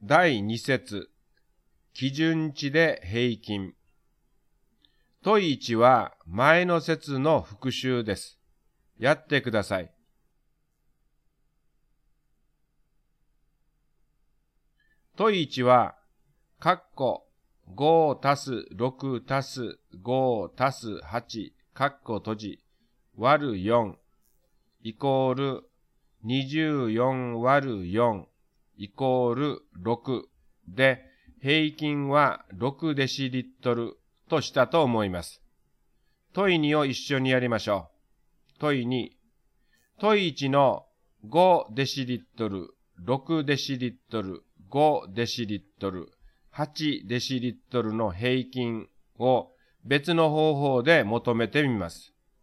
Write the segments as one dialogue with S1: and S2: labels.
S1: 第2節、基準値で平均。問1は前の節の復習です。やってください。問1は、5たす6たす5たす8、閉じ、割る4、イコール24割る4、イコール6で、平均は6デシリットルとしたと思います。問2を一緒にやりましょう。問2。問1の5デシリットル、6デシリットル、5デシリットル、8デシリットルの平均を別の方法で求めてみます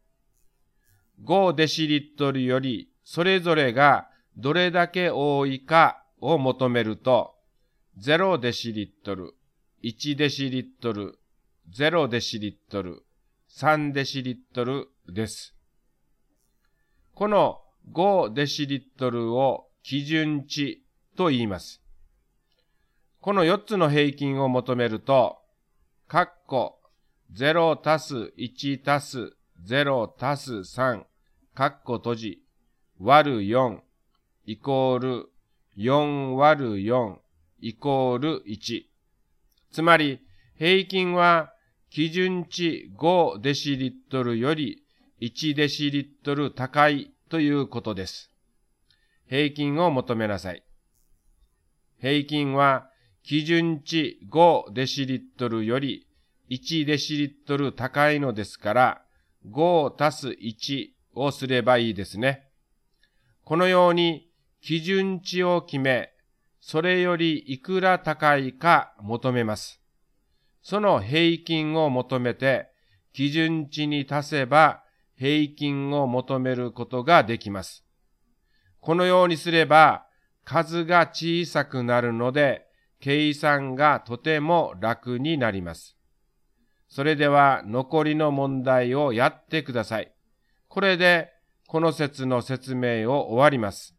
S1: 。5デシリットルよりそれぞれがどれだけ多いかを求めると、0デシリットル、1デシリットル、0デシリットル、3デシリットルです。この5デシリットルを基準値と言います。この4つの平均を求めると、0たす1たす0たす3、閉じ、割る4、イコール4割る4、イコール1。つまり、平均は基準値5デシリットルより1デシリットル高いということです。平均を求めなさい。平均は基準値5デシリットルより1デシリットル高いのですから、5たす1をすればいいですね。このように基準値を決め、それよりいくら高いか求めます。その平均を求めて、基準値に足せば平均を求めることができます。このようにすれば、数が小さくなるので、計算がとても楽になります。それでは残りの問題をやってください。これでこの節の説明を終わります。